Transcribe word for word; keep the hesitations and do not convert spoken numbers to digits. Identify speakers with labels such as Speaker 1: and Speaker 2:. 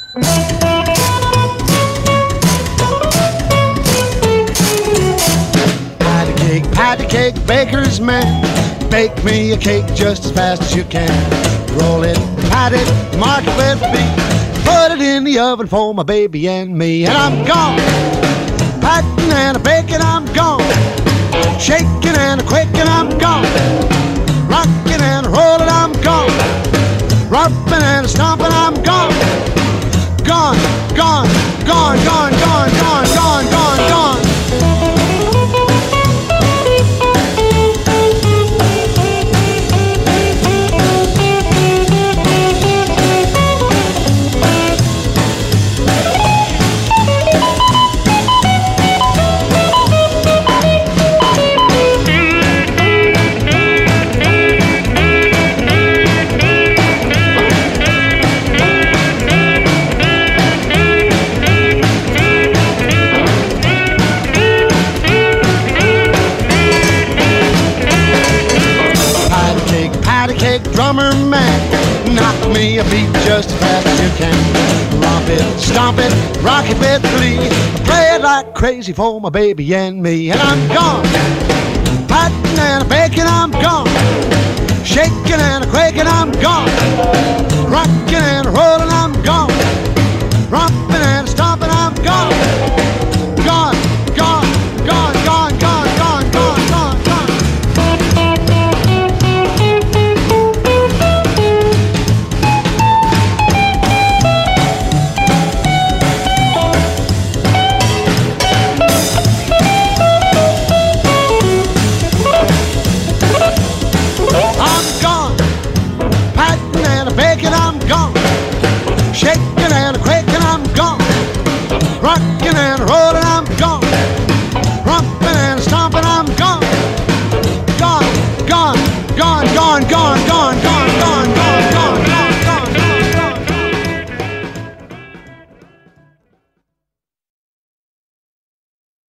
Speaker 1: Patty cake, patty cake, baker's man. Bake me a cake just as fast as you can. Roll it, pat it, mark it with me. Put it in the oven for my baby and me. And I'm gone. Patting and a baking, I'm gone. Shaking and a quaking, I'm gone. Rocking and a rolling, I'm gone. Rubbing and a stomping, I'm gone. Gone, gone, gone, gone, gone, gone, gone, gone, gone. Drummer man, knock me a beat just as fast as you can. Romp it, stomp it, rock it with glee. Play it like crazy for my baby and me. And I'm gone. Patting and a baking, I'm gone. Shaking and a quaking, I'm gone. Rocking and a rolling, I'm gone. Romping and a stomping, I'm gone. Gone, gone, gone, gone, gone, gone, gone, gone, gone. Shaking and a quaking, I'm gone. Rocking and rolling, I'm gone. Rumping and stomping, I'm gone. Gone, gone, gone, gone, gone, gone, gone, gone.